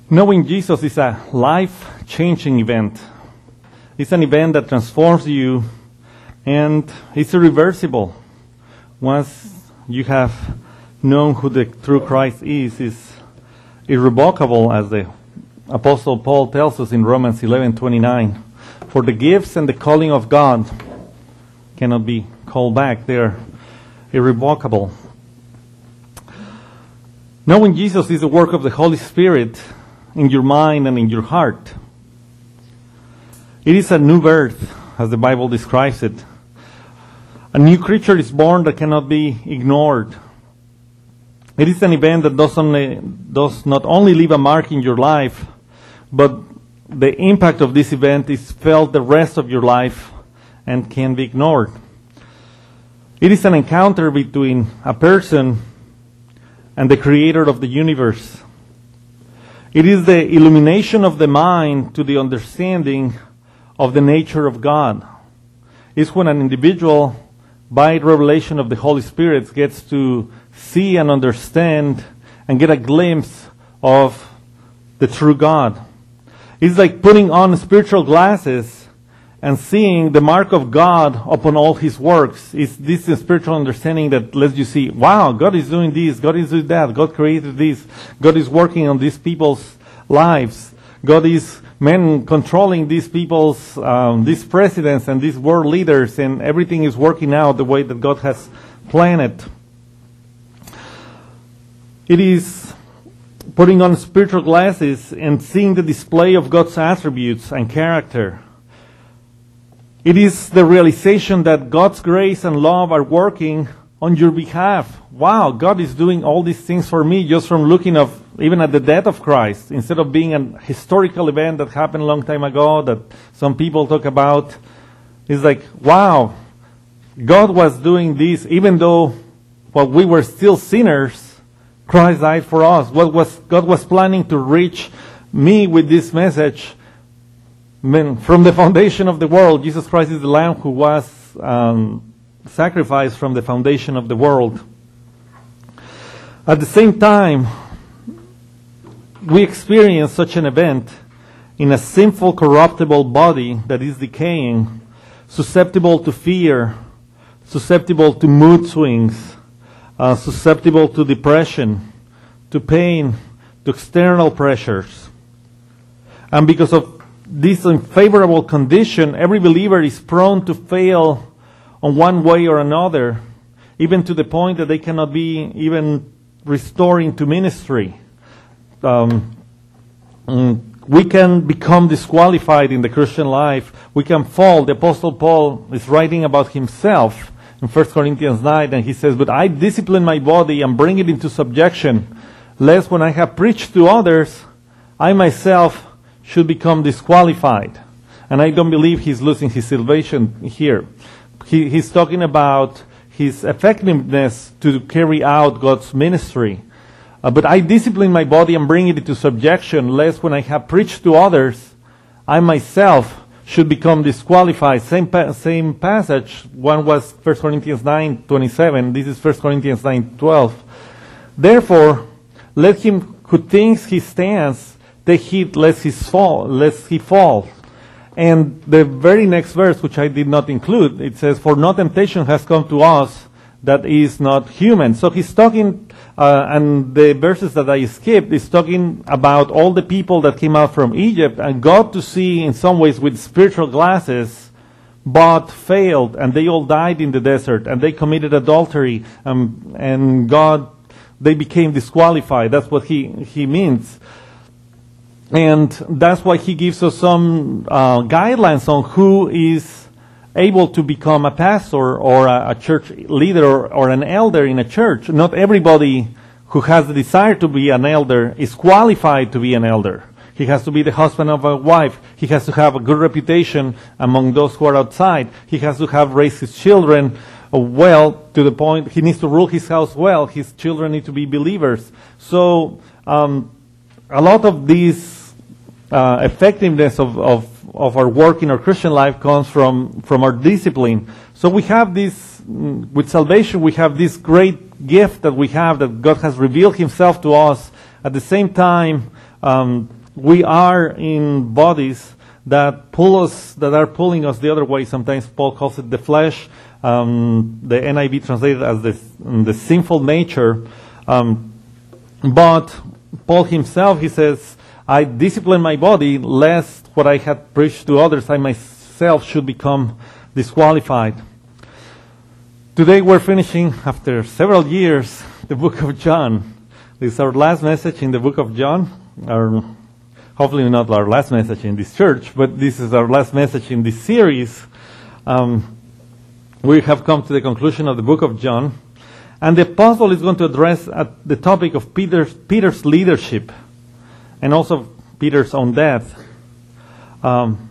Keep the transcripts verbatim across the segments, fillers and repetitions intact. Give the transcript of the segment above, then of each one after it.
Knowing Jesus is a life-changing event. It's an event that transforms you, and it's irreversible. Once you have known who the true Christ is, it's irrevocable, as the Apostle Paul tells us in Romans eleven twenty-nine. For the gifts and the calling of God cannot be called back. They're irrevocable. Knowing Jesus is the work of the Holy Spirit in your mind and in your heart. It is a new birth, as the Bible describes it. A new creature is born that cannot be ignored. It is an event that does, only, does not only leave a mark in your life, but the impact of this event is felt the rest of your life and can be ignored. It is an encounter between a person and the Creator of the universe. It is the illumination of the mind to the understanding of the nature of God. It's when an individual, by revelation of the Holy Spirit, gets to see and understand and get a glimpse of the true God. It's like putting on spiritual glasses and seeing the mark of God upon all His works. It's this spiritual understanding that lets you see, wow, God is doing this, God is doing that, God created this, God is working on these people's lives, God is man controlling these people's, um, these presidents and these world leaders, and everything is working out the way that God has planned it. It is putting on spiritual glasses and seeing the display of God's attributes and character. It is the realization that God's grace and love are working on your behalf. Wow, God is doing all these things for me just from looking of even at the death of Christ. Instead of being a historical event that happened a long time ago that some people talk about, it's like, wow, God was doing this even though while we were still sinners, Christ died for us. What was God was planning to reach me with this message. Man, from the foundation of the world, Jesus Christ is the Lamb who was um, sacrificed from the foundation of the world. At the same time, we experience such an event in a sinful, corruptible body that is decaying, susceptible to fear, susceptible to mood swings, uh, susceptible to depression, to pain, to external pressures. And because of this unfavorable condition, every believer is prone to fail on one way or another, even to the point that they cannot be even restoring to ministry. Um, we can become disqualified in the Christian life. We can fall. The Apostle Paul is writing about himself in First Corinthians nine, and he says, "But I discipline my body and bring it into subjection, lest when I have preached to others, I myself should become disqualified." And I don't believe he's losing his salvation here. He, he's talking about his effectiveness to carry out God's ministry. Uh, but I discipline my body and bring it into subjection, lest when I have preached to others, I myself should become disqualified. Same pa- same passage. One was First Corinthians nine twenty-seven. This is First Corinthians nine twelve. Therefore, let him who thinks he stands take heed lest he fall, lest he fall. And the very next verse, which I did not include, it says, "For no temptation has come to us that is not human." So he's talking, uh, and the verses that I skipped is talking about all the people that came out from Egypt and got to see in some ways with spiritual glasses, but failed, and they all died in the desert, and they committed adultery, um, and God, they became disqualified. That's what he, he means. And that's why he gives us some uh, guidelines on who is able to become a pastor or a, a church leader or, or an elder in a church. Not everybody who has the desire to be an elder is qualified to be an elder. He has to be the husband of a wife. He has to have a good reputation among those who are outside. He has to have raised his children well to the point he needs to rule his house well. His children need to be believers. So um, a lot of these uh, effectiveness of, of of our work in our Christian life comes from, from our discipline. So we have this, with salvation, we have this great gift that we have, that God has revealed himself to us. At the same time, um, we are in bodies that pull us, that are pulling us the other way. Sometimes Paul calls it the flesh. Um, the N I V translated as the, the sinful nature. Um, but Paul himself, he says, I discipline my body lest what I had preached to others, I myself should become disqualified. Today we're finishing, after several years, the book of John. This is our last message in the book of John. Our, hopefully not our last message in this church, but this is our last message in this series. Um, we have come to the conclusion of the book of John. And the apostle is going to address at the topic of Peter's, Peter's leadership and also Peter's own death. Um,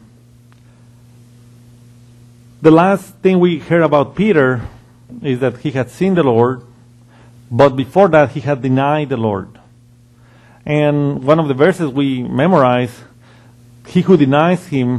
the last thing we heard about Peter is that he had seen the Lord, but before that he had denied the Lord. And one of the verses we memorize, he who denies him,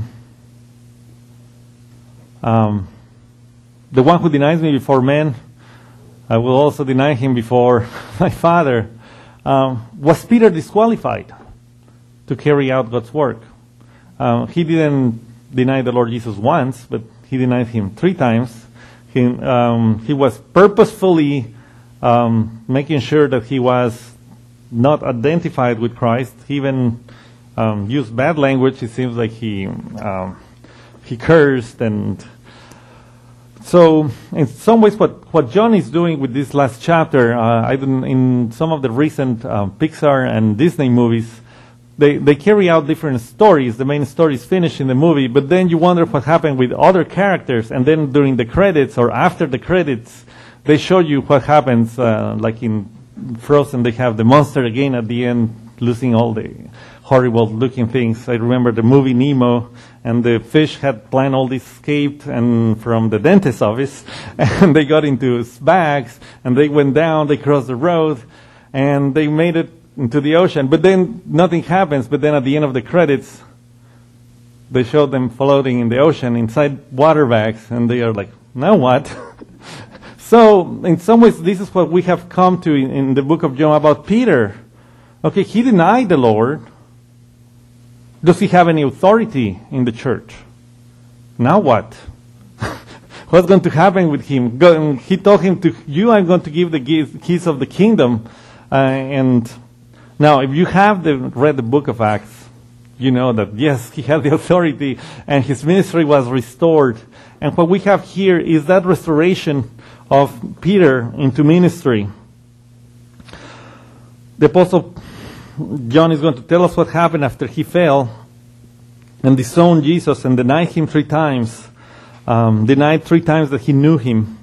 um, the one who denies me before men, I will also deny him before my Father. Um, was Peter disqualified to carry out God's work? Um, he didn't deny the Lord Jesus once, but he denied him three times. He, um, he was purposefully um, making sure that he was not identified with Christ. He even um, used bad language. It seems like he um, he cursed. And so in some ways what, what John is doing with this last chapter, uh, I don't, in some of the recent uh, Pixar and Disney movies, They they carry out different stories. The main story is finished in the movie, but then you wonder what happened with other characters, and then during the credits or after the credits, they show you what happens, uh, like in Frozen, they have the monster again at the end, losing all the horrible-looking things. I remember the movie Nemo, and the fish had planned all this escaped and from the dentist's office, and they got into bags, and they went down, they crossed the road, and they made it into the ocean, but then nothing happens. But then at the end of the credits, they show them floating in the ocean inside water bags, and they are like, now what? So in some ways, this is what we have come to in, in the book of John about Peter. Okay, he denied the Lord. Does he have any authority in the church? Now what? What's going to happen with him? Go, he told him, to you I'm going to give the keys of the kingdom. Uh, and Now, if you have the, read the book of Acts, you know that, yes, he had the authority and his ministry was restored. And what we have here is that restoration of Peter into ministry. The Apostle John is going to tell us what happened after he fell and disowned Jesus and denied him three times, um, denied three times that he knew him.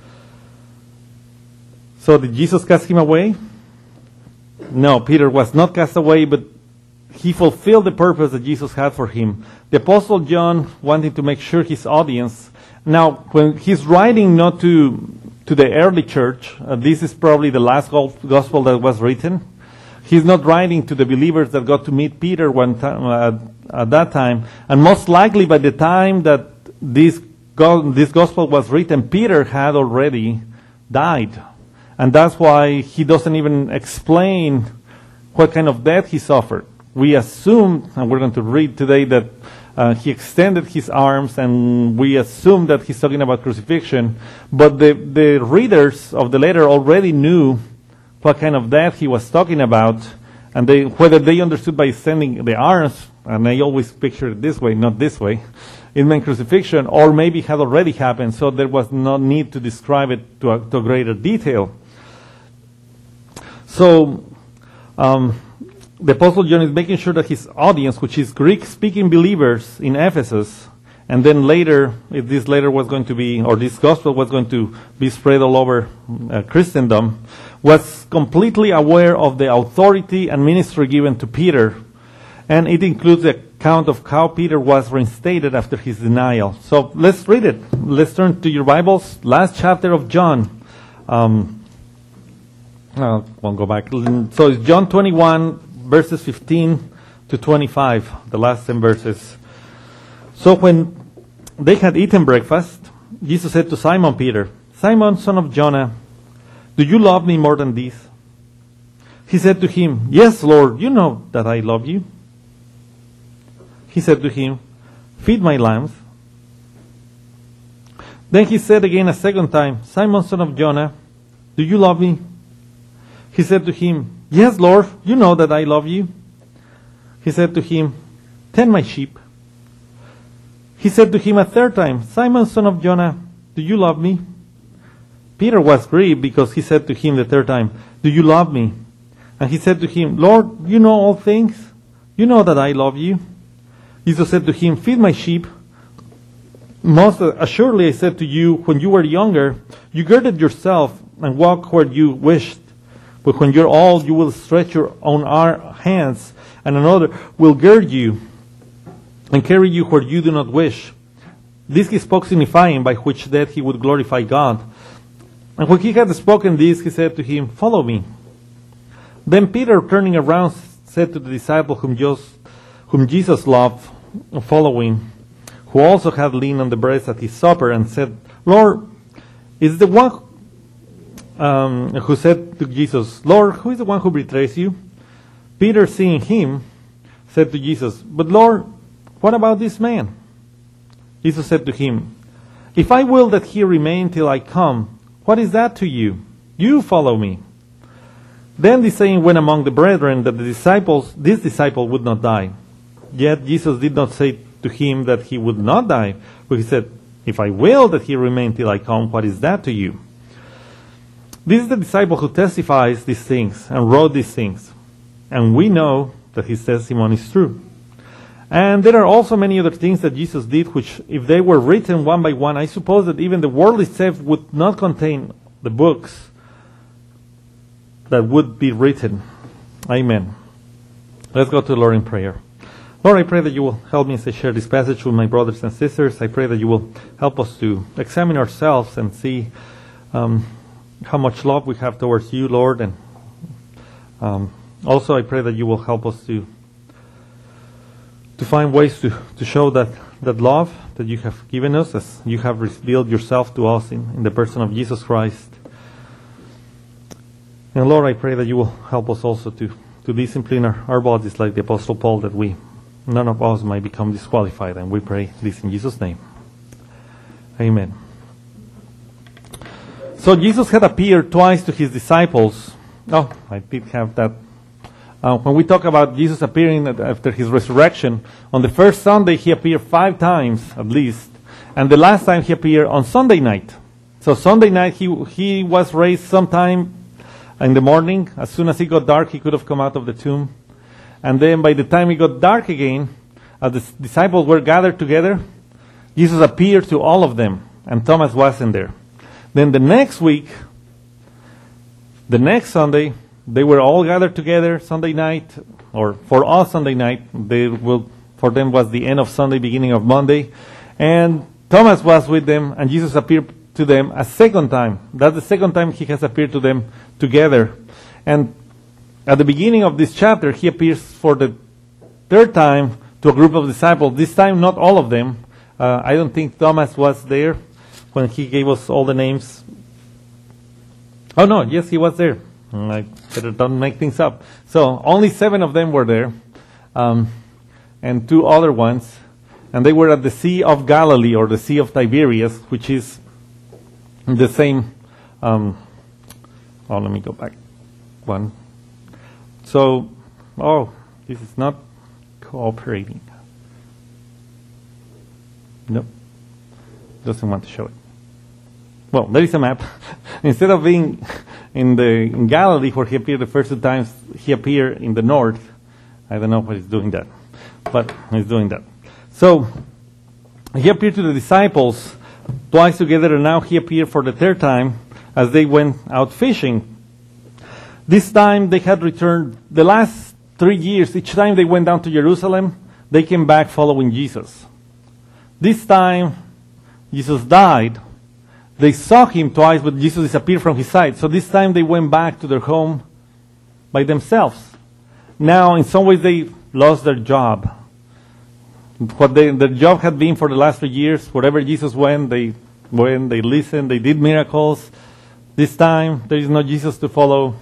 So did Jesus cast him away? No, Peter was not cast away, but he fulfilled the purpose that Jesus had for him. The Apostle John wanted to make sure his audience. Now, when he's writing not to to the early church, uh, this is probably the last gospel that was written. He's not writing to the believers that got to meet Peter one time uh, at that time, and most likely by the time that this go- this gospel was written, Peter had already died. And that's why he doesn't even explain what kind of death he suffered. We assume, and we're going to read today, that uh, he extended his arms, and we assume that he's talking about crucifixion. But the, the readers of the letter already knew what kind of death he was talking about, and they, whether they understood by extending the arms, and I always picture it this way, not this way, it meant crucifixion, or maybe had already happened, so there was no need to describe it to a, to a greater detail. So, um, the Apostle John is making sure that his audience, which is Greek-speaking believers in Ephesus, and then later, if this letter was going to be, or this gospel was going to be spread all over uh, Christendom, was completely aware of the authority and ministry given to Peter. And it includes the account of how Peter was reinstated after his denial. So let's read it. Let's turn to your Bibles. Last chapter of John. Um, I won't go back. So it's John twenty-one, verses fifteen to twenty-five, the last ten verses. So when they had eaten breakfast, Jesus said to Simon Peter, Simon, son of Jonah, do you love me more than this? He said to him, Yes, Lord, you know that I love you. He said to him, feed my lambs. Then he said again a second time, Simon, son of Jonah, do you love me? He said to him, yes, Lord, you know that I love you. He said to him, tend my sheep. He said to him a third time, Simon, son of Jonah, do you love me? Peter was grieved because he said to him the third time, do you love me? And he said to him, Lord, you know all things. You know that I love you. Jesus said to him, feed my sheep. Most assuredly I said to you, when you were younger, you girded yourself and walked where you wished. But when you're old, you will stretch your own hands, and another will gird you and carry you where you do not wish. This he spoke, signifying by which death he would glorify God. And when he had spoken this, he said to him, follow me. Then Peter, turning around, said to the disciple whom, just, whom Jesus loved, following, who also had leaned on the breast at his supper, and said, Lord, is the one um, who said to Jesus, Lord, who is the one who betrays you? Peter, seeing him, said to Jesus, but Lord, what about this man? Jesus said to him, if I will that he remain till I come, what is that to you? You follow me. Then the saying went among the brethren that the disciples, this disciple would not die. Yet Jesus did not say to him that he would not die, but he said, if I will that he remain till I come, what is that to you? This is the disciple who testifies these things and wrote these things. And we know that his testimony is true. And there are also many other things that Jesus did, which if they were written one by one, I suppose that even the world itself would not contain the books that would be written. Amen. Let's go to the Lord in prayer. Lord, I pray that you will help me as I share this passage with my brothers and sisters. I pray that you will help us to examine ourselves and see um, how much love we have towards you, Lord. And um, also I pray that you will help us to to find ways to, to show that, that love that you have given us as you have revealed yourself to us in, in the person of Jesus Christ. And Lord, I pray that you will help us also to, to discipline our, our bodies like the Apostle Paul, that we, none of us might become disqualified. And we pray this in Jesus' name. Amen. So Jesus had appeared twice to his disciples. Oh, I did have that. Uh, when we talk about Jesus appearing after his resurrection, on the first Sunday he appeared five times at least. And the last time he appeared on Sunday night. So Sunday night he, he was raised sometime in the morning. As soon as it got dark, he could have come out of the tomb. And then by the time it got dark again, as the disciples were gathered together, Jesus appeared to all of them, and Thomas wasn't there. Then the next week, the next Sunday, they were all gathered together Sunday night, or for us Sunday night. They will, for them was the end of Sunday, beginning of Monday. And Thomas was with them, and Jesus appeared to them a second time. That's the second time he has appeared to them together. And at the beginning of this chapter, he appears for the third time to a group of disciples. This time, not all of them. Uh, I don't think Thomas was there when he gave us all the names. Oh no, yes, he was there. I better don't make things up. So only seven of them were there, um, and two other ones. And they were at the Sea of Galilee, or the Sea of Tiberias, which is the same. Um, oh, let me go back one. So, oh, this is not cooperating. Nope. Doesn't want to show it. Well, there is a map. Instead of being in the in Galilee where he appeared the first two times, he appeared in the north. I don't know why he's doing that, but he's doing that. So he appeared to the disciples twice together, and now he appeared for the third time as they went out fishing. This time they had returned. The last three years, each time they went down to Jerusalem, they came back following Jesus. This time, Jesus died. They saw him twice, but Jesus disappeared from his sight. So this time they went back to their home by themselves. Now, in some ways, they lost their job. What they, their job had been for the last three years, wherever Jesus went, they went, they listened, they did miracles. This time, there is no Jesus to follow.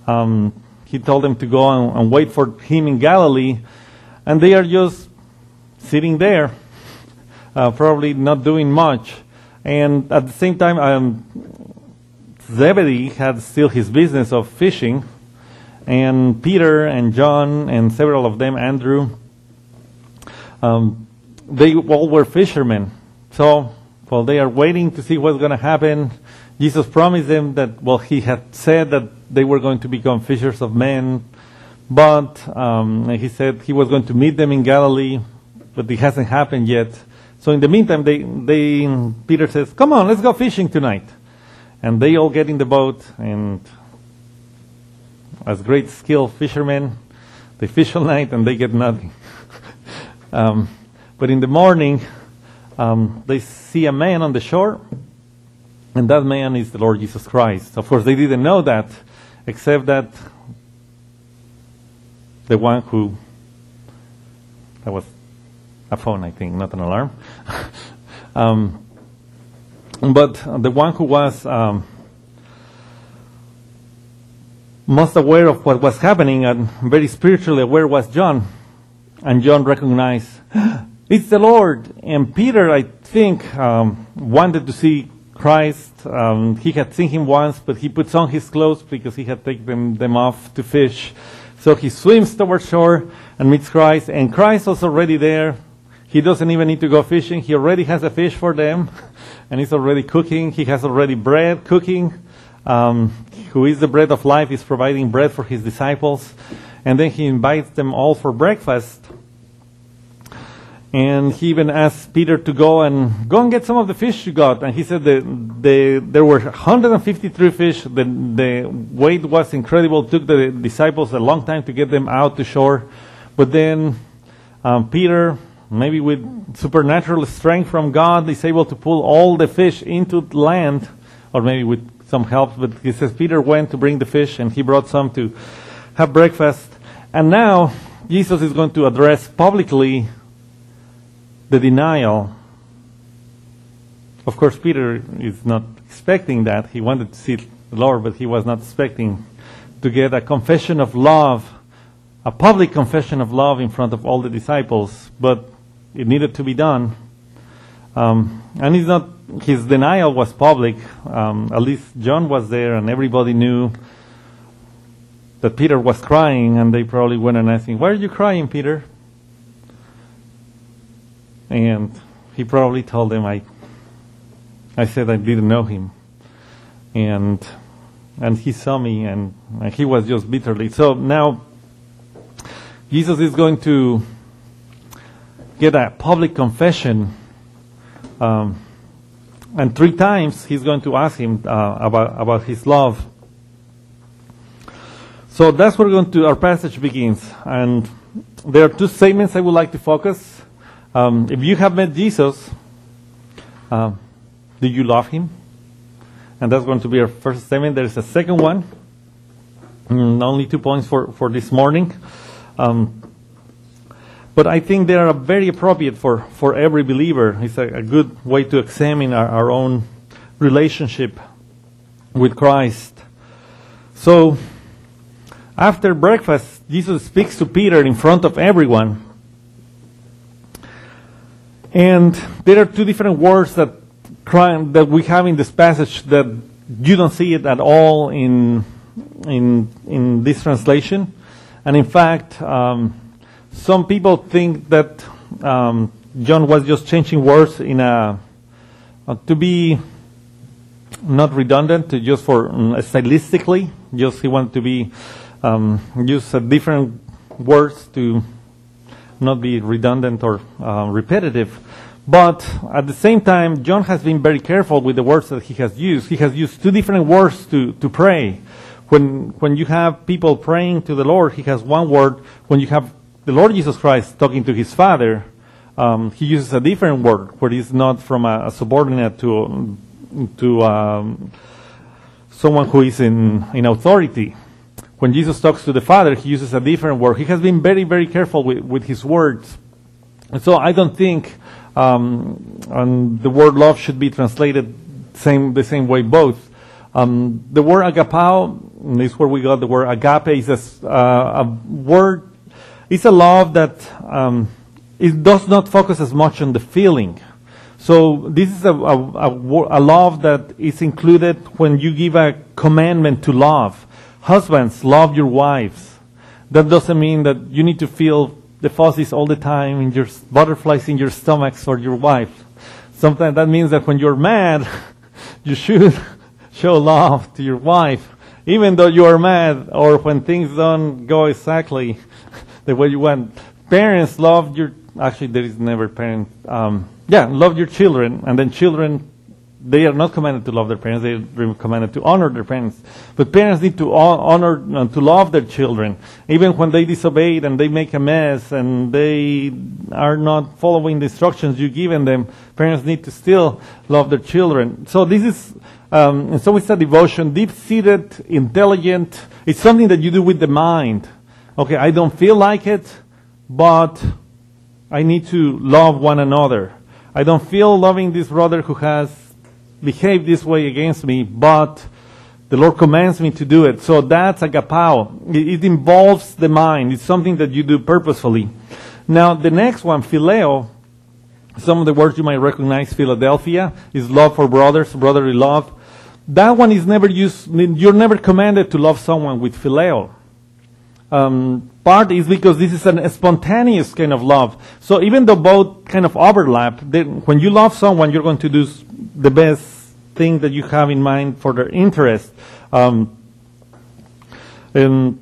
Um, he told them to go and, and wait for him in Galilee. And they are just sitting there, uh, probably not doing much. And at the same time, um, Zebedee had still his business of fishing, and Peter and John and several of them, Andrew, um, they all were fishermen. So while they are waiting to see what's going to happen, Jesus promised them that, well, he had said that they were going to become fishers of men, but um, he said he was going to meet them in Galilee, but it hasn't happened yet. So in the meantime, they, they Peter says, come on, let's go fishing tonight. And they all get in the boat, and as great skilled fishermen, they fish all night and they get nothing. um, but in the morning, um, they see a man on the shore, and that man is the Lord Jesus Christ. Of course, they didn't know that, except that the one who, that was a phone, I think, not an alarm. um, but the one who was um, most aware of what was happening and very spiritually aware was John. And John recognized, it's the Lord. And Peter, I think, um, wanted to see Christ. Um, he had seen him once, but he puts on his clothes because he had taken them, them off to fish. So he swims toward shore and meets Christ. And Christ was already there. He doesn't even need to go fishing. He already has a fish for them. And he's already cooking. He has already bread cooking. Um, who is the bread of life, is providing bread for his disciples. And then he invites them all for breakfast. And he even asked Peter to go and go and get some of the fish you got. And he said that the, there were one hundred fifty-three fish. The, the weight was incredible. It took the disciples a long time to get them out to shore. But then um, Peter, maybe with supernatural strength from God, is able to pull all the fish into land, or maybe with some help. But he says Peter went to bring the fish, and he brought some to have breakfast. And now Jesus is going to address publicly the denial. Of course, Peter is not expecting that. He wanted to see the Lord, but he was not expecting to get a confession of love, a public confession of love in front of all the disciples. But it needed to be done. Um, and he's not, his denial was public. Um, at least John was there, and everybody knew that Peter was crying, and they probably went and asked him, why are you crying, Peter? And he probably told them, I I said I didn't know him. And and he saw me, and, and he was just bitterly. So now Jesus is going to get a public confession. Um, and three times he's going to ask him uh, about, about his love. So that's where we're going to, our passage begins. And there are two statements I would like to focus. Um, if you have met Jesus, uh, do you love him? And that's going to be our first statement. There's a second one. Mm, only two points for, for this morning. Um, but I think they are very appropriate for, for every believer. It's a, a good way to examine our, our own relationship with Christ. So, after breakfast, Jesus speaks to Peter in front of everyone. And there are two different words that that we have in this passage that you don't see it at all in in in this translation. And in fact, um, some people think that um, John was just changing words in a uh, to be not redundant, to just for um, stylistically, just he wanted to be um, use uh, different words to not be redundant or uh, repetitive. But at the same time, John has been very careful with the words that he has used. He has used two different words to, to pray. When when you have people praying to the Lord, he has one word. When you have the Lord Jesus Christ talking to his Father, um, he uses a different word, where it's not from a, a subordinate to to um, someone who is in, in authority. When Jesus talks to the Father, he uses a different word. He has been very, very careful with, with his words. And so I don't think um, and the word love should be translated same the same way both. Um, the word agapao, is where we got the word agape, is a, uh, a word, it's a love that um, it does not focus as much on the feeling. So this is a, a, a, a love that is included when you give a commandment to love. Husbands, love your wives. That doesn't mean that you need to feel the fuzzies all the time, in your butterflies in your stomachs for your wife. Sometimes that means that when you're mad, you should show love to your wife, even though you are mad, or when things don't go exactly the way you want. Parents love your, actually there is never parent, um, yeah, love your children, and then children, they are not commanded to love their parents, they are commanded to honor their parents. But parents need to honor, uh, to love their children, even when they disobey and they make a mess and they are not following the instructions you've given them. Parents need to still love their children. So this is, um, and so it's a devotion, deep-seated, intelligent. It's something that you do with the mind. Okay, I don't feel like it, but I need to love one another. I don't feel loving this brother who has behave this way against me, but the Lord commands me to do it. So that's agapao. It, it involves the mind. It's something that you do purposefully. Now, the next one, phileo, some of the words you might recognize, Philadelphia, is love for brothers, brotherly love. That one is never used, you're never commanded to love someone with phileo. Um, part is because this is an, a spontaneous kind of love. So even though both kind of overlap, then when you love someone, you're going to do the best thing that you have in mind for their interest. Um, and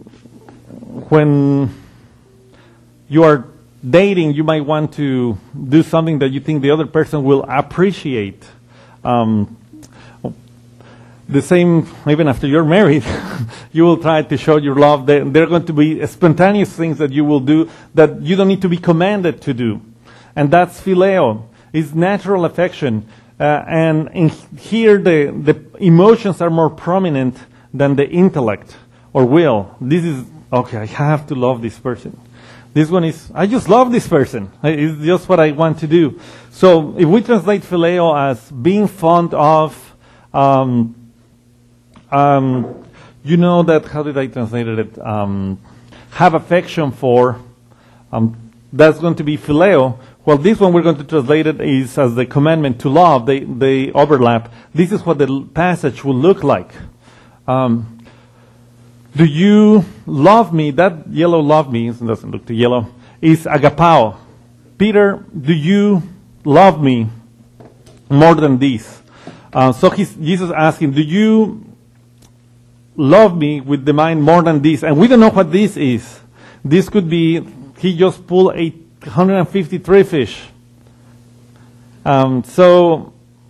when you are dating, you might want to do something that you think the other person will appreciate. Um, The same, even after you're married, you will try to show your love. There, there are going to be spontaneous things that you will do that you don't need to be commanded to do. And that's phileo. It's natural affection. Uh, and in here, the, the emotions are more prominent than the intellect or will. This is, okay, I have to love this person. This one is, I just love this person. It's just what I want to do. So if we translate phileo as being fond of, um, Um, you know that, how did I translate it? Um, have affection for, um, that's going to be phileo. Well, this one we're going to translate it is as the commandment to love. They, they overlap. This is what the passage will look like. Um, do you love me? That yellow love me, it doesn't look too yellow, is agapao. Peter, do you love me more than this? Uh, so he's, Jesus asked him, do you love me with the mind more than this? And we don't know what this is. This could be, he just pulled eight hundred fifty-three fish. Um, so,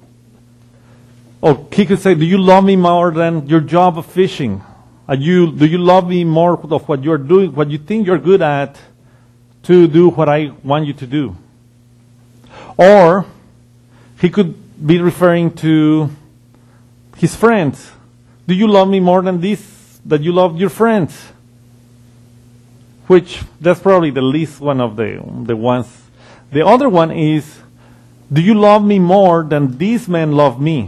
or he could say, do you love me more than your job of fishing? Are you, do you love me more of what you're doing, what you think you're good at, to do what I want you to do? Or, he could be referring to his friends. Do you love me more than this, that you loved your friends? Which, that's probably the least one of the, the ones. The other one is, do you love me more than these men love me?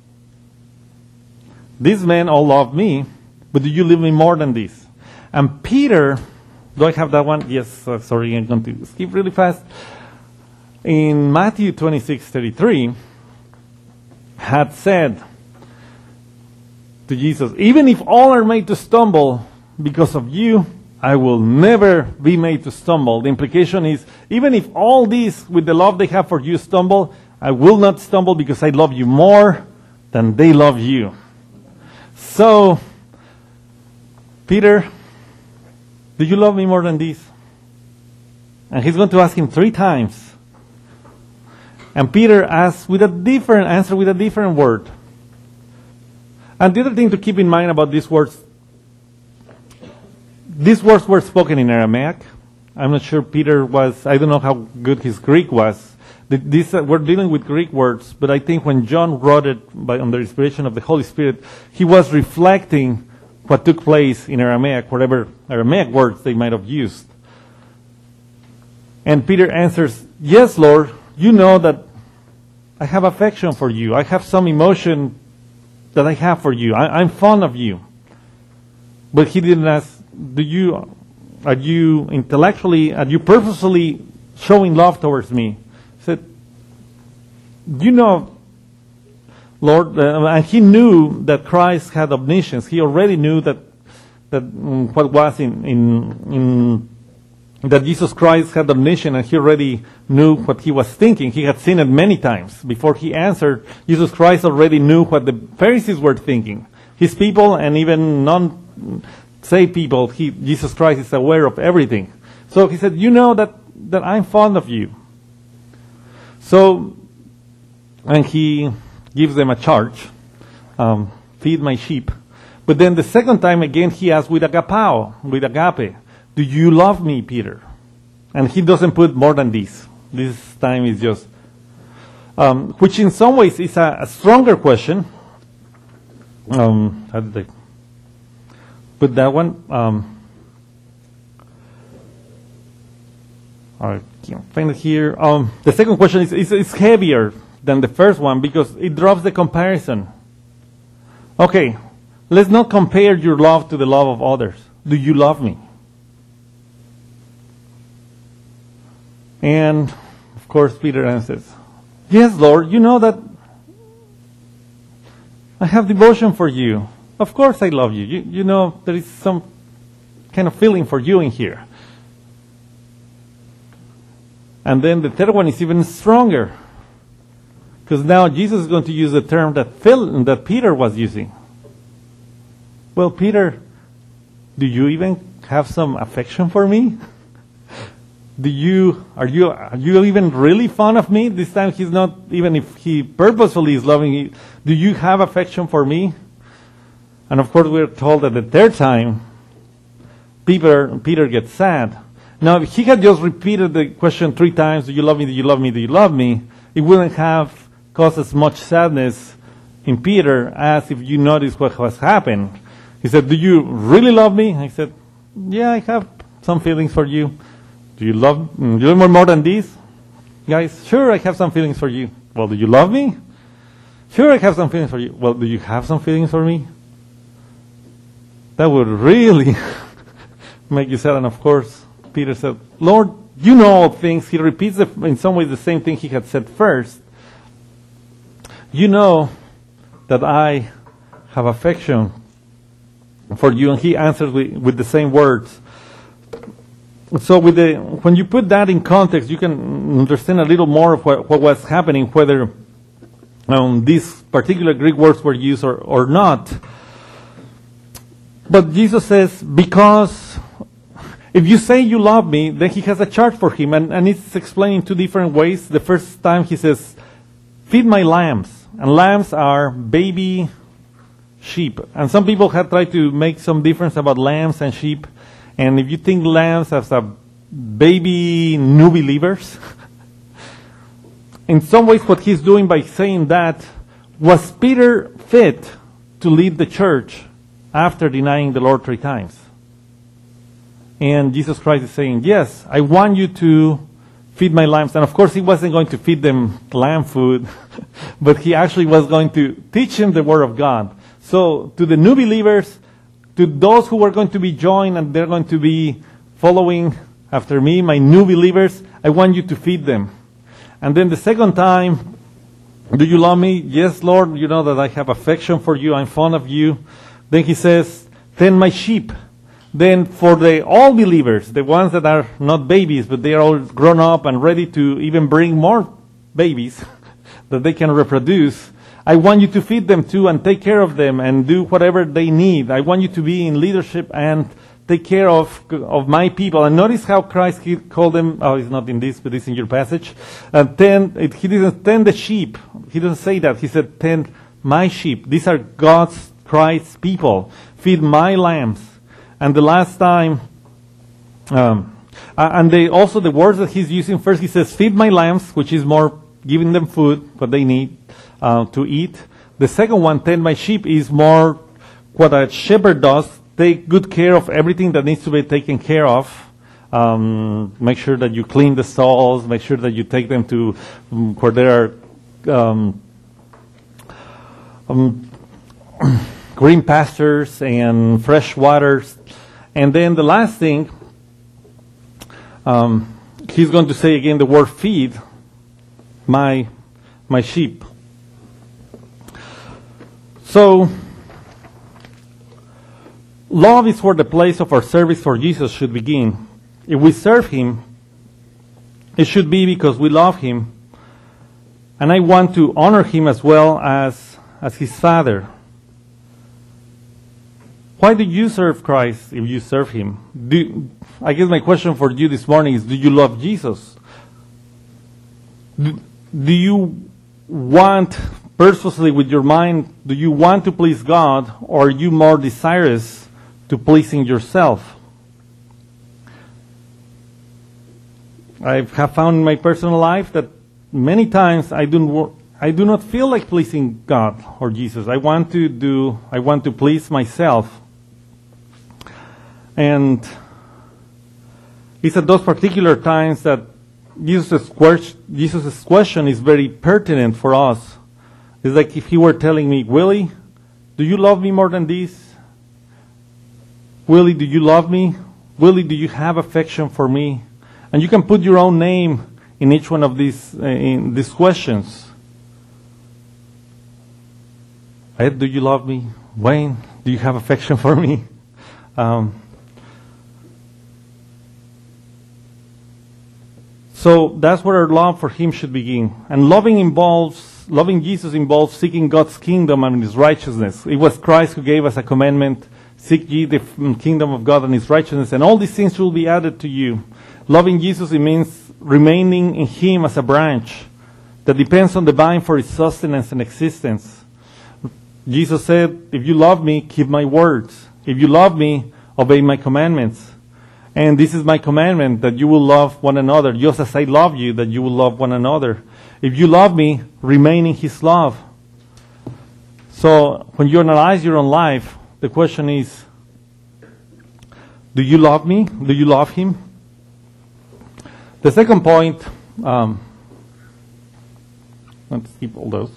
These men all love me, but do you love me more than this? And Peter, do I have that one? Yes, uh, sorry, I'm going to skip really fast. In Matthew twenty-six thirty-three, had said to Jesus, even if all are made to stumble because of you, I will never be made to stumble. The implication is, even if all these with the love they have for you stumble, I will not stumble because I love you more than they love you. So, Peter, do you love me more than this? And he's going to ask him three times. And Peter asks with a different answer, with a different word. And the other thing to keep in mind about these words, these words were spoken in Aramaic. I'm not sure Peter was, I don't know how good his Greek was. This, uh, we're dealing with Greek words, but I think when John wrote it by, under inspiration of the Holy Spirit, he was reflecting what took place in Aramaic, whatever Aramaic words they might have used. And Peter answers, yes, Lord, you know that I have affection for you. I have some emotion that I have for you. I, I'm fond of you. But he didn't ask, do you, are you intellectually, are you purposefully showing love towards me. He said, you know, Lord, uh, and he knew that Christ had omniscience. He already knew that that um, what was in, in in that Jesus Christ had omniscience, and he already knew what he was thinking. He had seen it many times. Before he answered, Jesus Christ already knew what the Pharisees were thinking. His people and even non-saved people, he, Jesus Christ is aware of everything. So he said, you know that, that I'm fond of you. So, and he gives them a charge, um, feed my sheep. But then the second time again, he asks with agapao, with agape, do you love me, Peter? And he doesn't put more than this. This time is just, um, which in some ways is a, a stronger question. Um, how did I put that one? Um, I can't find it here. Um, the second question is, is, is heavier than the first one because it drops the comparison. Okay, let's not compare your love to the love of others. Do you love me? And, of course, Peter answers, yes, Lord, you know that I have devotion for you. Of course I love you. You, you know there is some kind of feeling for you in here. And then the third one is even stronger. Because now Jesus is going to use the term that Phil, that Peter was using. Well, Peter, do you even have some affection for me? Do you, are you, are you even really fond of me? This time he's not, even if he purposefully is loving you, do you have affection for me? And of course we're told that the third time, Peter, Peter gets sad. Now if he had just repeated the question three times, do you love me, do you love me, do you love me? It wouldn't have caused as much sadness in Peter as if you notice what has happened. He said, do you really love me? I said, yeah, I have some feelings for you. Do you love, do you love more than this? Guys, sure, I have some feelings for you. Well, do you love me? Sure, I have some feelings for you. Well, do you have some feelings for me? That would really make you sad. And of course, Peter said, Lord, you know all things. He repeats the, in some ways the same thing he had said first. You know that I have affection for you. And he answers with, with the same words. So with the, when you put that in context, you can understand a little more of what, what was happening, whether um, these particular Greek words were used or, or not. But Jesus says, because if you say you love me, then he has a charge for him. And, and it's explained in two different ways. The first time he says, feed my lambs. And lambs are baby sheep. And some people have tried to make some difference about lambs and sheep. And if you think lambs as a baby new believers, in some ways what he's doing by saying that, was Peter fit to lead the church after denying the Lord three times? And Jesus Christ is saying, yes, I want you to feed my lambs. And of course he wasn't going to feed them lamb food, but he actually was going to teach them the Word of God. So to the new believers, to those who are going to be joined and they're going to be following after me, my new believers, I want you to feed them. And then the second time, do you love me? Yes, Lord, you know that I have affection for you, I'm fond of you. Then he says, tend my sheep. Then for the all believers, the ones that are not babies, but they are all grown up and ready to even bring more babies that they can reproduce, I want you to feed them too and take care of them and do whatever they need. I want you to be in leadership and take care of of my people. And notice how Christ he called them, oh, it's not in this, but it's in your passage. And tend, it, he didn't tend the sheep. He doesn't say that. He said, tend my sheep. These are God's, Christ's people. Feed my lambs. And the last time, um, and they, also the words that he's using, first he says, feed my lambs, which is more giving them food, what they need. Uh, to eat. The second one, tend my sheep, is more what a shepherd does, take good care of everything that needs to be taken care of. Um, make sure that you clean the stalls, make sure that you take them to um, where there are um, um, green pastures and fresh waters. And then the last thing, um, he's going to say again the word feed my, my sheep. So, love is where the place of our service for Jesus should begin. If we serve him, it should be because we love him. And I want to honor him as well as, as his Father. Why do you serve Christ if you serve him? Do, I guess my question for you this morning is, do you love Jesus? Do, do you want, purposely with your mind, do you want to please God, or are you more desirous to pleasing yourself? I have found in my personal life that many times I do I do not feel like pleasing God or Jesus. I want to do I want to please myself. And it's at those particular times that Jesus' question, Jesus' question is very pertinent for us. It's like if he were telling me, Willie, do you love me more than this? Willie, do you love me? Willie, do you have affection for me? And you can put your own name in each one of these uh, in these questions. Ed, do you love me? Wayne, do you have affection for me? Um, so that's where our love for him should begin. And loving involves, loving Jesus involves seeking God's kingdom and his righteousness. It was Christ who gave us a commandment, seek ye the kingdom of God and his righteousness, and all these things will be added to you. Loving Jesus, it means remaining in him as a branch that depends on the vine for its sustenance and existence. Jesus said, if you love me, keep my words. If you love me, obey my commandments. And this is my commandment, that you will love one another, just as I love you, that you will love one another. If you love me, remain in his love. So when you analyze your own life, the question is, do you love me? Do you love him? The second point, um, let's skip all those.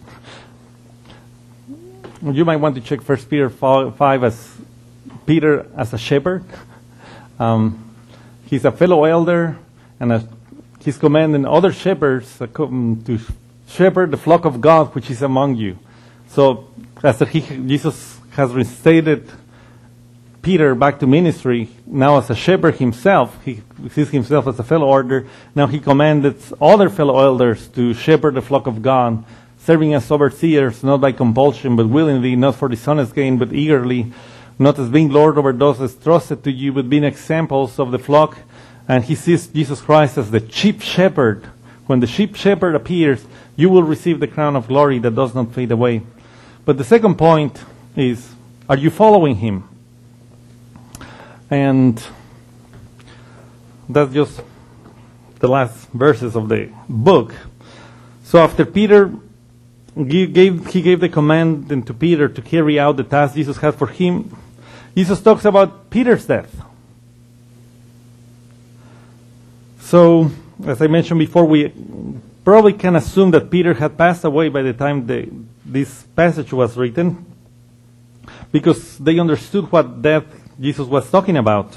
You might want to check First Peter five as Peter as a shepherd. Um, he's a fellow elder, and a, he's commanding other shepherds to shepherd the flock of God which is among you. So, as he, Jesus has restated Peter back to ministry, now as a shepherd himself, he sees himself as a fellow elder. Now he commanded other fellow elders to shepherd the flock of God, serving as overseers, not by compulsion, but willingly, not for dishonest gain, but eagerly, not as being Lord over those entrusted to you, but being examples of the flock. And he sees Jesus Christ as the chief shepherd. When the chief shepherd appears, you will receive the crown of glory that does not fade away. But the second point is, are you following him? And that's just the last verses of the book. So after Peter gave, he gave the command to Peter to carry out the task Jesus had for him, Jesus talks about Peter's death. So, as I mentioned before, we probably can assume that Peter had passed away by the time the, this passage was written, because they understood what death Jesus was talking about.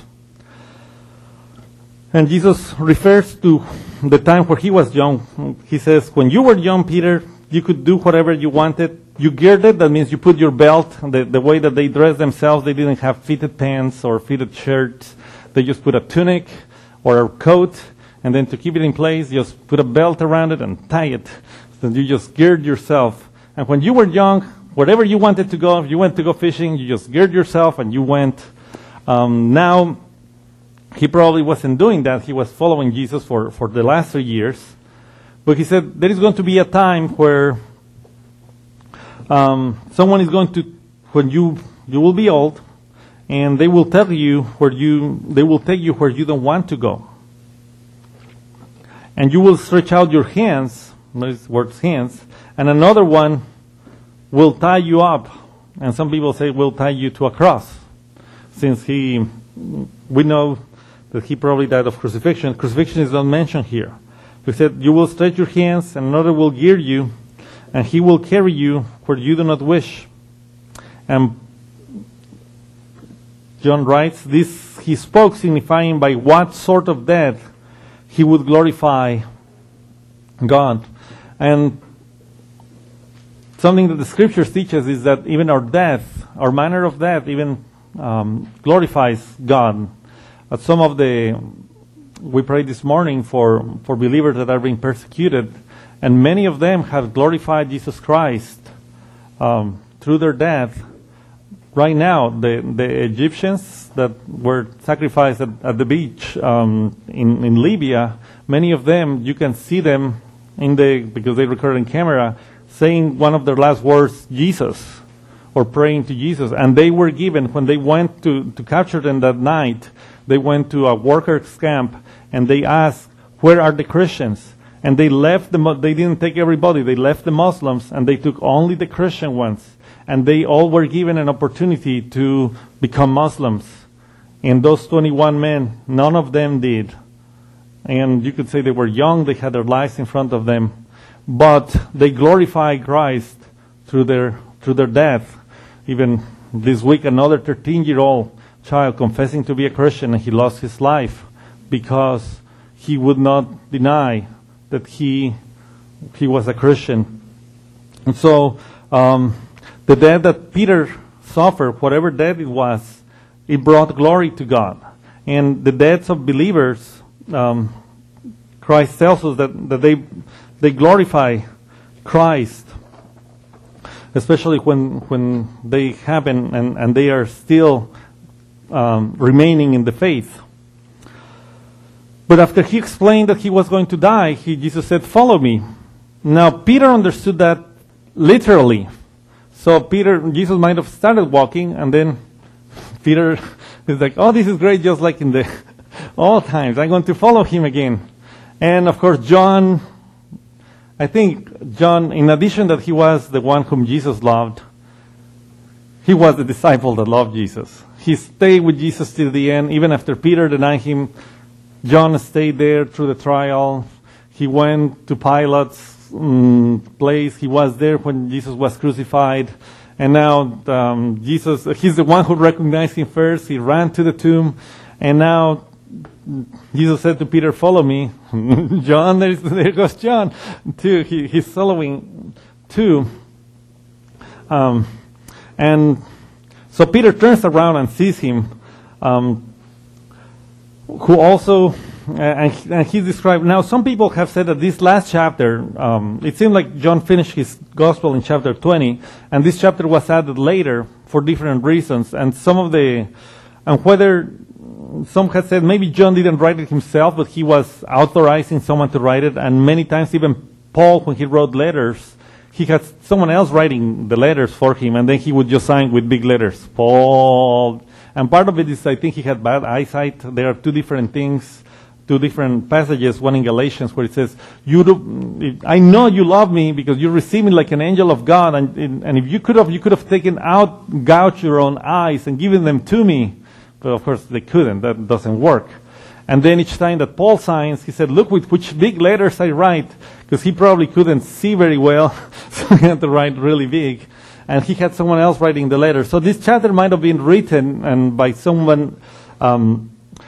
And Jesus refers to the time where he was young. He says, when you were young, Peter, you could do whatever you wanted. You girded, that means you put your belt. The, the way that they dressed themselves, they didn't have fitted pants or fitted shirts. They just put a tunic or a coat, and then to keep it in place, just put a belt around it and tie it. So you just gird yourself. And when you were young, wherever you wanted to go, if you went to go fishing, you just gird yourself and you went. Um, now, he probably wasn't doing that. He was following Jesus for, for the last three years. But he said there is going to be a time where um, someone is going to, when you you will be old, and they will tell you where you, they will take you where you don't want to go. And you will stretch out your hands, those words hands, and another one will tie you up. And some people say will tie you to a cross. Since he, we know that he probably died of crucifixion. Crucifixion is not mentioned here. He said, you will stretch your hands, and another will gear you, and he will carry you where you do not wish. And John writes, this he spoke, signifying by what sort of death he would glorify God. And something that the scriptures teaches is that even our death, our manner of death, even um, glorifies God. But some of the, we prayed this morning for, for believers that are being persecuted, and many of them have glorified Jesus Christ um, through their death. Right now, the, the Egyptians that were sacrificed at, at the beach um, in, in Libya, many of them, you can see them in the, because they record in camera, saying one of their last words, Jesus, or praying to Jesus. And they were given, when they went to, to capture them that night, they went to a workers' camp and they asked, where are the Christians? And they left the, they didn't take everybody, they left the Muslims and they took only the Christian ones. And they all were given an opportunity to become Muslims. And those twenty-one men, none of them did. And you could say they were young, they had their lives in front of them. But they glorified Christ through their through their death. Even this week, another thirteen-year-old child confessing to be a Christian, and he lost his life because he would not deny that he he was a Christian. And so um, the death that Peter suffered, whatever death it was, it brought glory to God. And the deaths of believers, um, Christ tells us that, that they they glorify Christ, especially when when they happen and, and they are still um, remaining in the faith. But after he explained that he was going to die, he, Jesus said, follow me. Now, Peter understood that literally. So Peter, Jesus might have started walking, and then Peter is like, oh, this is great, just like in the old times. I'm going to follow him again. And of course, John, I think John, in addition that he was the one whom Jesus loved, he was the disciple that loved Jesus. He stayed with Jesus till the end. Even after Peter denied him, John stayed there through the trial. He went to Pilate's um, place. He was there when Jesus was crucified. And now um, Jesus, he's the one who recognized him first. He ran to the tomb. And now Jesus said to Peter, follow me. John, there, is, there goes John. Too. He, he's following too. Um, and so Peter turns around and sees him. Um, who also, uh, and, and he's described, now some people have said that this last chapter, um, it seemed like John finished his gospel in chapter twenty, and this chapter was added later for different reasons, and some of the, and whether, some have said maybe John didn't write it himself, but he was authorizing someone to write it, and many times even Paul, when he wrote letters, he had someone else writing the letters for him, and then he would just sign with big letters, Paul. And part of it is, I think he had bad eyesight. There are two different things, two different passages, one in Galatians where it says, "You do, I know you love me because you receive me like an angel of God, and, and if you could have, you could have taken out, gouged your own eyes and given them to me." But of course they couldn't. That doesn't work. And then each time that Paul signs, he said, look with which big letters I write, because he probably couldn't see very well, so he had to write really big. And he had someone else writing the letter. So this chapter might have been written and by someone um,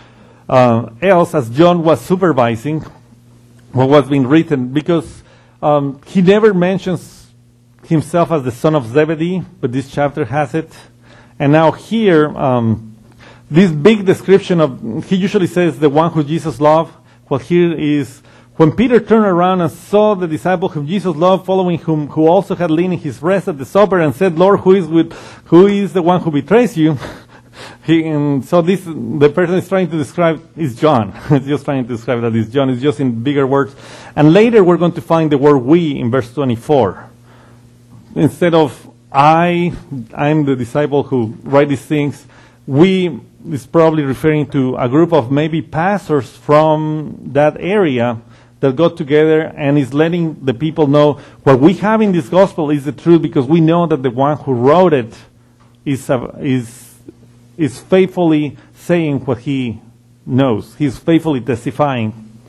uh, else as John was supervising what was being written, because um, he never mentions himself as the son of Zebedee, but this chapter has it. And now here, um, this big description of, he usually says the one who Jesus loved. Well, here is, when Peter turned around and saw the disciple whom Jesus loved following, whom who also had leaning his rest at the supper, and said, Lord, who is with, who is the one who betrays you? he, and so this, the person is trying to describe is John. It's just trying to describe that it's John. It's just in bigger words. And later we're going to find the word we in verse twenty-four. Instead of I, I'm the disciple who write these things, we is probably referring to a group of maybe pastors from that area that got together and is letting the people know what we have in this gospel is the truth, because we know that the one who wrote it is uh, is is faithfully saying what he knows. He's faithfully testifying.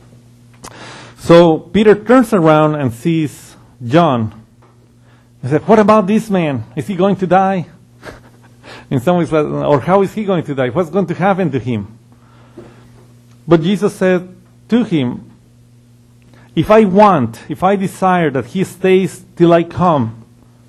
So Peter turns around and sees John. He said, what about this man? Is he going to die? In some ways, or how is he going to die? What's going to happen to him? But Jesus said, to him, if I want, if I desire that he stays till I come,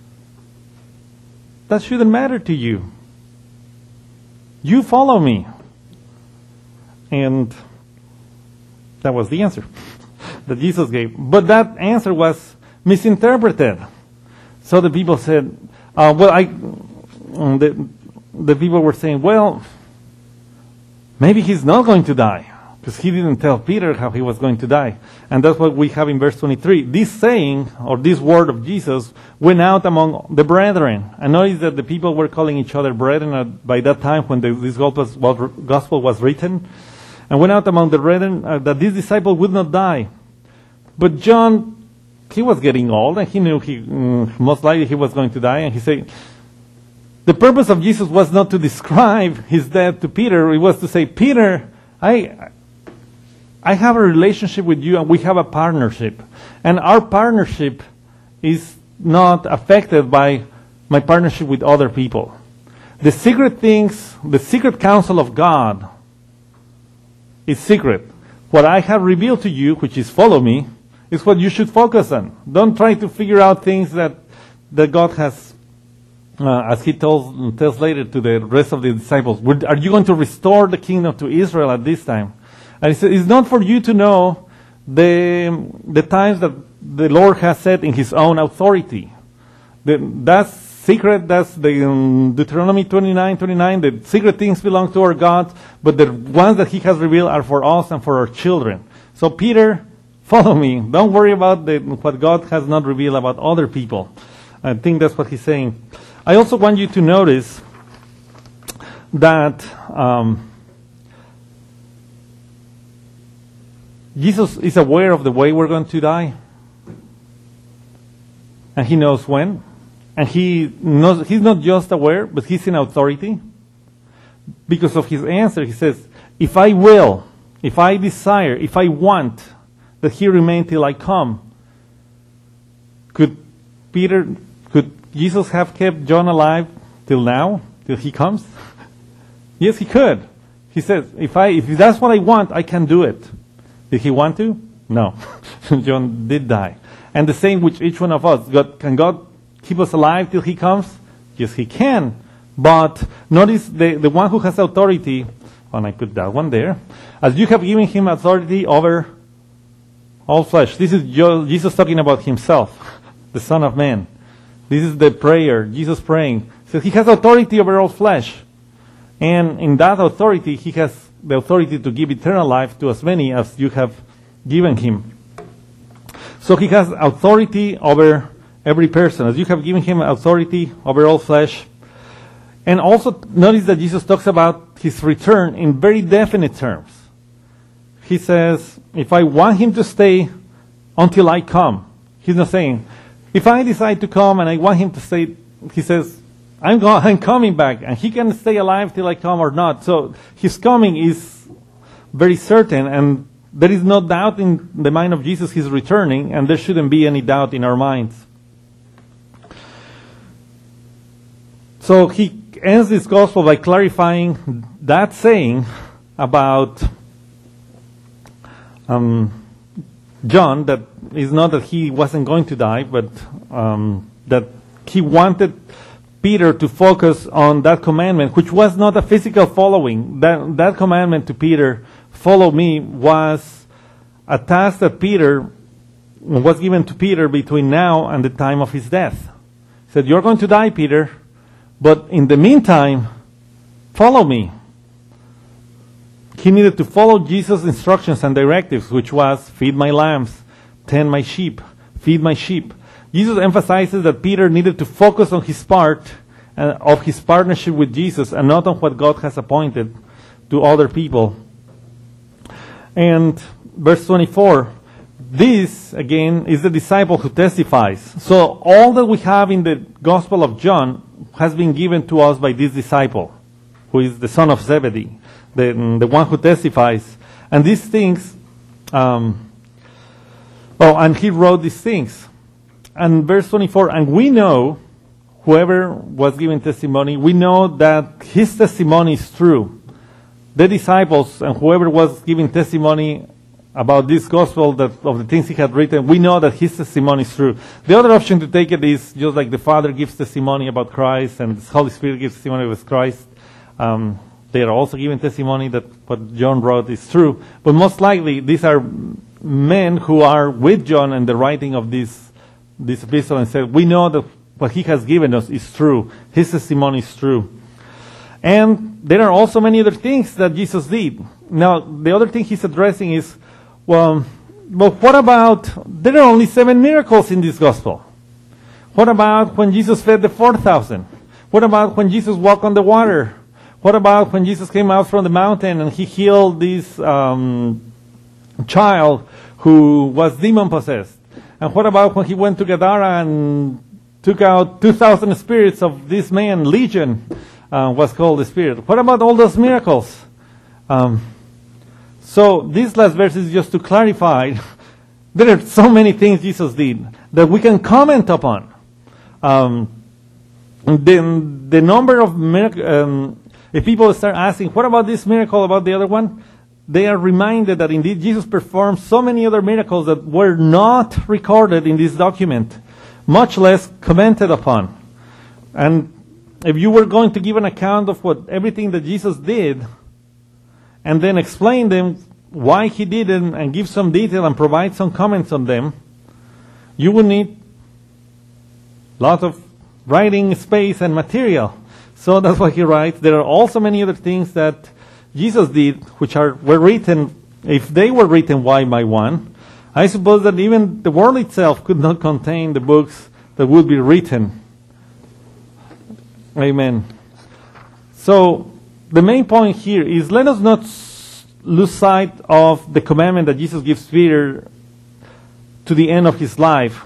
that shouldn't matter to you. You follow me. And that was the answer that Jesus gave. But that answer was misinterpreted. So the people said, uh, well, I, the, the people were saying, well, maybe he's not going to die, because he didn't tell Peter how he was going to die. And that's what we have in verse twenty-three. This saying, or this word of Jesus, went out among the brethren. And notice that the people were calling each other brethren by that time when the, this gospel was written. And went out among the brethren uh, that this disciple would not die. But John, he was getting old, and he knew he mm, most likely he was going to die. And he said, the purpose of Jesus was not to describe his death to Peter. It was to say, Peter, I, I have a relationship with you, and we have a partnership. And our partnership is not affected by my partnership with other people. The secret things, the secret counsel of God is secret. What I have revealed to you, which is follow me, is what you should focus on. Don't try to figure out things that, that God has, uh, as he tells, tells later to the rest of the disciples. Are you going to restore the kingdom to Israel at this time? And he said, it's not for you to know the, the times that the Lord has set in his own authority. The, that's secret, that's the um, Deuteronomy twenty-nine twenty-nine. The secret things belong to our God, but the ones that he has revealed are for us and for our children. So Peter, follow me. Don't worry about the, what God has not revealed about other people. I think that's what he's saying. I also want you to notice that um, Jesus is aware of the way we're going to die. And he knows when. And he knows, he's not just aware, but he's in authority. Because of his answer, he says, if I will, if I desire, if I want that he remain till I come, could Peter, could Jesus have kept John alive till now, till he comes? Yes, he could. He says, if I, if that's what I want, I can do it. Did he want to? No. John did die. And the same with each one of us. God, can God keep us alive till he comes? Yes, he can. But notice the, the one who has authority, and I put that one there, as you have given him authority over all flesh. This is Jesus talking about himself, the Son of Man. This is the prayer, Jesus praying. So he has authority over all flesh. And in that authority, he has the authority to give eternal life to as many as you have given him. So he has authority over every person, as you have given him authority over all flesh. And also notice that Jesus talks about his return in very definite terms. He says, if I want him to stay until I come, he's not saying, if I decide to come and I want him to stay, he says, I'm, go- I'm coming back, and he can stay alive till I come or not. So his coming is very certain, and there is no doubt in the mind of Jesus he's returning, and there shouldn't be any doubt in our minds. So he ends this gospel by clarifying that saying about um, John, that is not that he wasn't going to die, but um, that he wanted Peter to focus on that commandment, which was not a physical following. That, that commandment to Peter, follow me, was a task that Peter was given to Peter between now and the time of his death. He said, you're going to die, Peter, but in the meantime, follow me. He needed to follow Jesus' instructions and directives, which was, feed my lambs, tend my sheep, feed my sheep. Jesus emphasizes that Peter needed to focus on his part uh, of his partnership with Jesus and not on what God has appointed to other people. And verse twenty-four, this, again, is the disciple who testifies. So all that we have in the Gospel of John has been given to us by this disciple, who is the son of Zebedee, the, the one who testifies. And these things, um, oh, and he wrote these things. And verse twenty-four, and we know, whoever was giving testimony, we know that his testimony is true. The disciples and whoever was giving testimony about this gospel, that of the things he had written, we know that his testimony is true. The other option to take it is just like the Father gives testimony about Christ and the Holy Spirit gives testimony with Christ. Um, they are also giving testimony that what John wrote is true. But most likely, these are men who are with John in the writing of this, this epistle and said, we know that what he has given us is true. His testimony is true. And there are also many other things that Jesus did. Now, the other thing he's addressing is, well, but what about, there are only seven miracles in this gospel. What about when Jesus fed the four thousand? What about when Jesus walked on the water? What about when Jesus came out from the mountain and he healed this um, child who was demon-possessed? And what about when he went to Gadara and took out two thousand spirits of this man, Legion, uh, was called the spirit? What about all those miracles? Um, so this last verse is just to clarify, there are so many things Jesus did that we can comment upon. Um, then the number of miracles, um, if people start asking, what about this miracle, about the other one? They are reminded that indeed Jesus performed so many other miracles that were not recorded in this document, much less commented upon. And if you were going to give an account of what everything that Jesus did, and then explain them why he did it and give some detail and provide some comments on them, you would need lots of writing space and material. So that's why he writes, there are also many other things that Jesus did, which are were written, if they were written one by one, I suppose that even the world itself could not contain the books that would be written. Amen. So the main point here is, let us not lose sight of the commandment that Jesus gives Peter to the end of his life.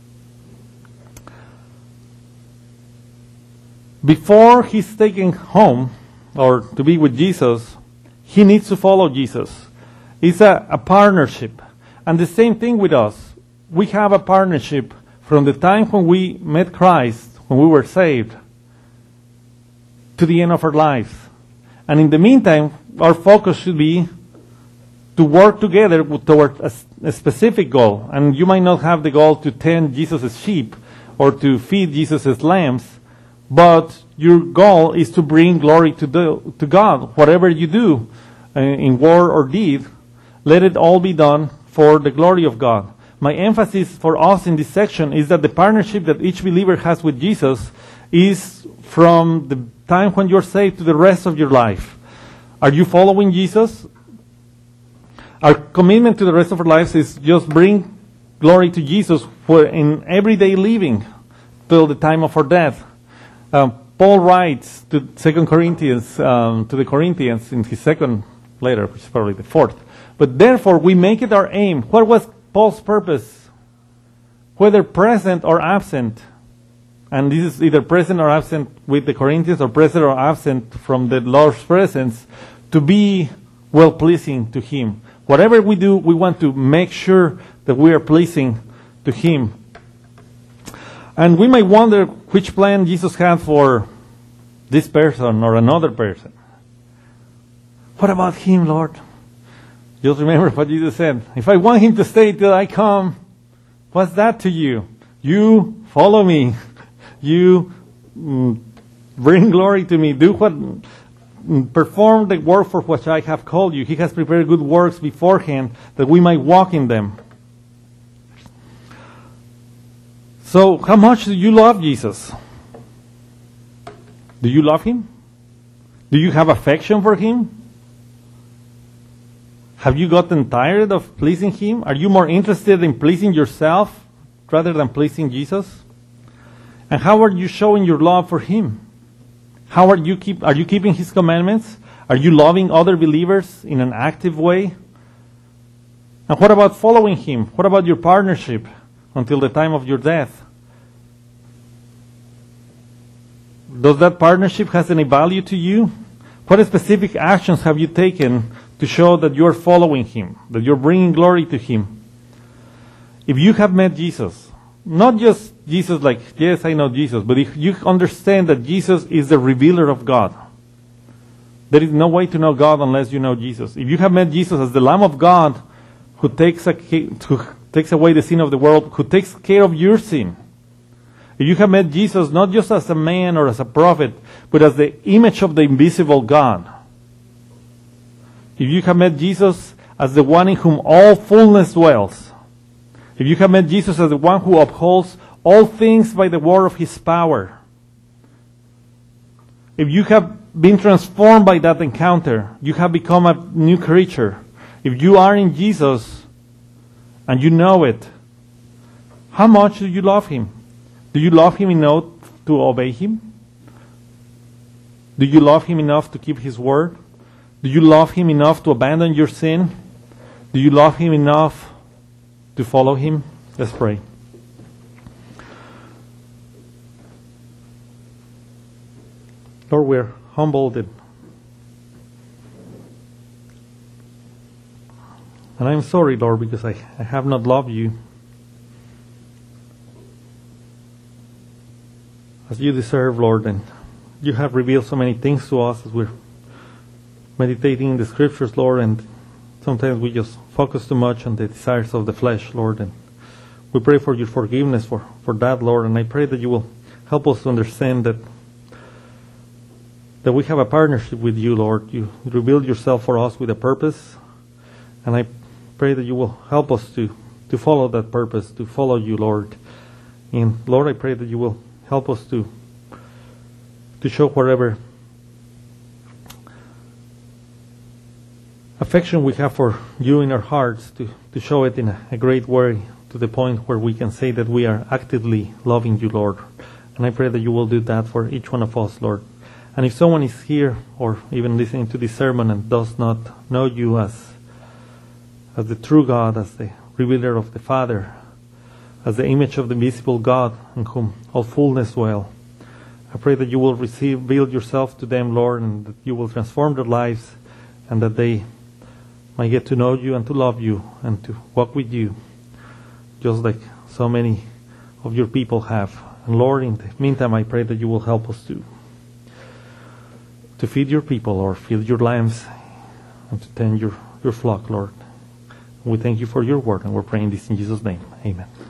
Before he's taken home, or to be with Jesus, he needs to follow Jesus. It's a, a partnership. And the same thing with us. We have a partnership from the time when we met Christ, when we were saved, to the end of our lives. And in the meantime, our focus should be to work together toward a, a specific goal. And you might not have the goal to tend Jesus' sheep or to feed Jesus' lambs, but your goal is to bring glory to, the, to God. Whatever you do uh, in word or deed, let it all be done for the glory of God. My emphasis for us in this section is that the partnership that each believer has with Jesus is from the time when you're saved to the rest of your life. Are you following Jesus? Our commitment to the rest of our lives is just bring glory to Jesus for in everyday living till the time of our death. Um, Paul writes to Second Corinthians, um, to the Corinthians in his second letter, which is probably the fourth. But therefore we make it our aim. What was Paul's purpose? Whether present or absent, and this is either present or absent with the Corinthians or present or absent from the Lord's presence, to be well-pleasing to Him. Whatever we do, we want to make sure that we are pleasing to Him. And we might wonder which plan Jesus had for this person or another person. What about him, Lord? Just remember what Jesus said. If I want him to stay till I come, what's that to you? You follow me. You mm, bring glory to me. Do what, mm, perform the work for which I have called you. He has prepared good works beforehand that we might walk in them. So, how much do you love Jesus? Do you love Him? Do you have affection for Him? Have you gotten tired of pleasing Him? Are you more interested in pleasing yourself rather than pleasing Jesus? And how are you showing your love for Him? How are you keep? Are you keeping His commandments? Are you loving other believers in an active way? And what about following Him? What about your partnership until the time of your death? Does that partnership has any value to you? What specific actions have you taken to show that you're following Him, that you're bringing glory to Him? If you have met Jesus, not just Jesus like, yes, I know Jesus, but if you understand that Jesus is the revealer of God, there is no way to know God unless you know Jesus. If you have met Jesus as the Lamb of God who takes, a, who takes away the sin of the world, who takes care of your sin. If you have met Jesus not just as a man or as a prophet, but as the image of the invisible God. If you have met Jesus as the one in whom all fullness dwells. If you have met Jesus as the one who upholds all things by the word of his power. If you have been transformed by that encounter, you have become a new creature. If you are in Jesus and you know it, how much do you love him? Do you love him enough to obey him? Do you love him enough to keep his word? Do you love him enough to abandon your sin? Do you love him enough to follow him? Let's pray. Lord, we're humbled and, and I'm sorry, Lord, because I, I have not loved you as you deserve, Lord, and you have revealed so many things to us as we're meditating in the scriptures, Lord, and sometimes we just focus too much on the desires of the flesh, Lord, and we pray for your forgiveness for, for that, Lord, and I pray that you will help us to understand that that we have a partnership with you, Lord. You revealed yourself for us with a purpose, and I pray that you will help us to, to follow that purpose, to follow you, Lord. And Lord, I pray that you will help us to to show whatever affection we have for you in our hearts, to, to show it in a, a great way, to the point where we can say that we are actively loving you, Lord. And I pray that you will do that for each one of us, Lord. And if someone is here or even listening to this sermon and does not know you as as the true God, as the revealer of the Father, as the image of the invisible God in whom all fullness dwell, I pray that you will receive, reveal yourself to them, Lord, and that you will transform their lives, and that they might get to know you and to love you and to walk with you, just like so many of your people have. And Lord, in the meantime, I pray that you will help us to to feed your people, or feed your lambs, and to tend your, your flock, Lord. We thank you for your word, and we're praying this in Jesus' name. Amen.